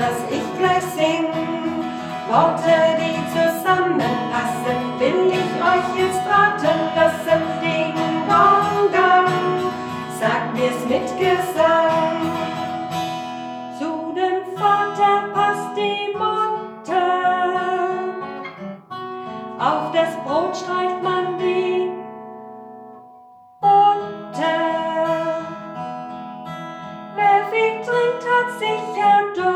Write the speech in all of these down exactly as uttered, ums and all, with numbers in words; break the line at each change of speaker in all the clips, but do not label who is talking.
was ich gleich sing. Worte, die zusammenpassen, will ich euch jetzt raten lassen. Ding, dong, dong, sagt mir's mit Gesang. Zu dem Vater passt die Mutter, auf das Brot streicht man die Butter. Wer viel trinkt, hat sicher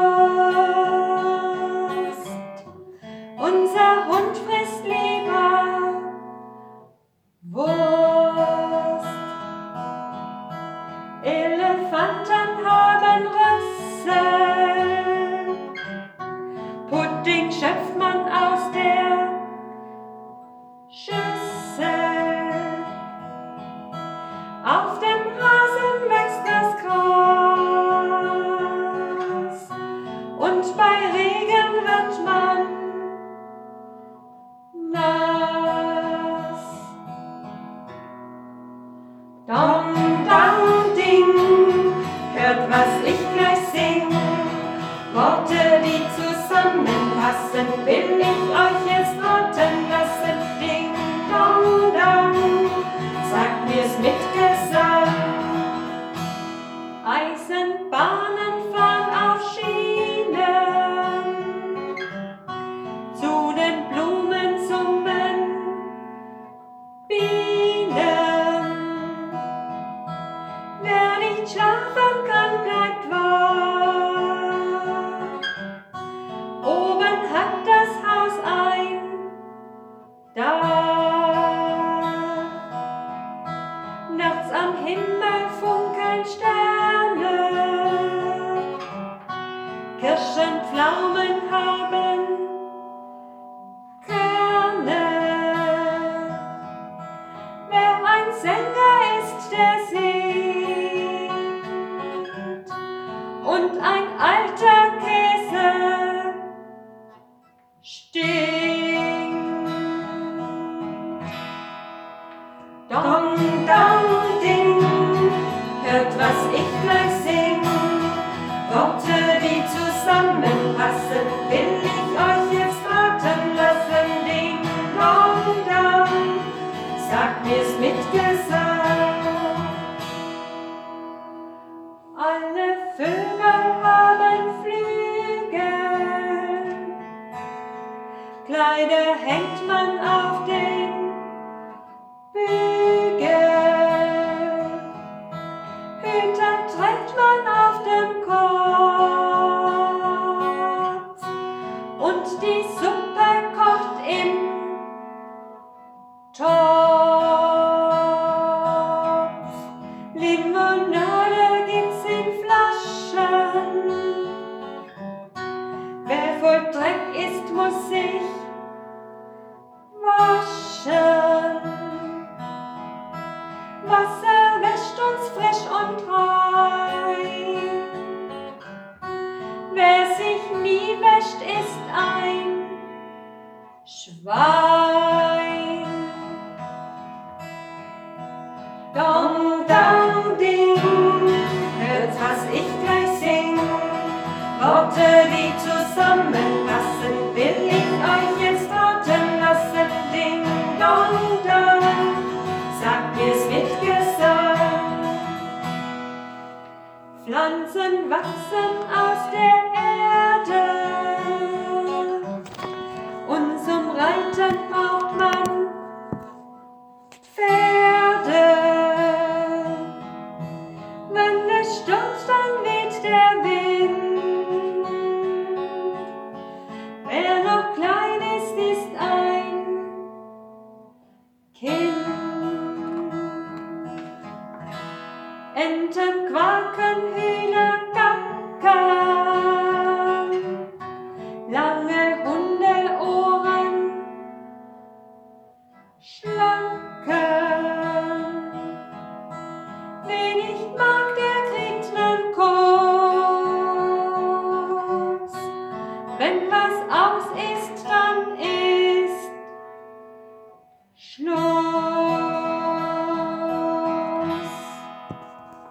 Durst. Unser Hund frisst lieber Wurst. Elefanten haben Rüssel. Pudding schöpft man aus der Schüssel. Auf dem Rasen wächst das Gras und bei Regen wird man nass. Dong, dong, ding, hört, was ich gleich sing. Worte, die zusammenpassen, will ich euch jetzt raten lassen. Ding, dong, dong, sagt mir's mit Gesang. Eisenbahnen fahren auf Schienen, zu den Blumen summen Bienen. Wer nicht schlafen kann, bleibt wach. Oben hat das Haus ein Dach. Nachts am Himmel funkeln Sterne. Kirschen, Pflaumen haben Kerne. Wer ein Sänger ist, der singt. Und ein alter Käse stinkt. Dong, dong, ding, hört, was ich gleich sing. Worte, die zusammenpassen, will ich euch jetzt raten lassen. Ding, dong, dong, sagt mir's mit Gesang. Alle Vögel haben Flügel, Kleider hängt man auf den Bügel, Hüte trägt man auf dem Kopf und die Suppe kocht im Topf. Limonade gibt's in Flaschen. Wer voll Dreck ist, muss sich waschen. Wasser wäscht uns frisch und rein. Wer sich nie wäscht, ist ein Schwein. Dong, dong, ding, hört, was ich gleich sing. Worte, die zusammenpassen, will ich euch jetzt raten lassen. Ding, dong, dong, sagt mir's mit Gesang. Pflanzen wachsen aus der Erde, und zum Reiten braucht man Pferde. Wenn es stürmt, dann weht der Wind. Wer noch klein ist, ist ein Kind. Enten quaken, Hühner gackern, lange Hundeohren schlanken. Wen ich mag, der kriegt nen Kuss. Wenn was aus ist, dann ist Schluss.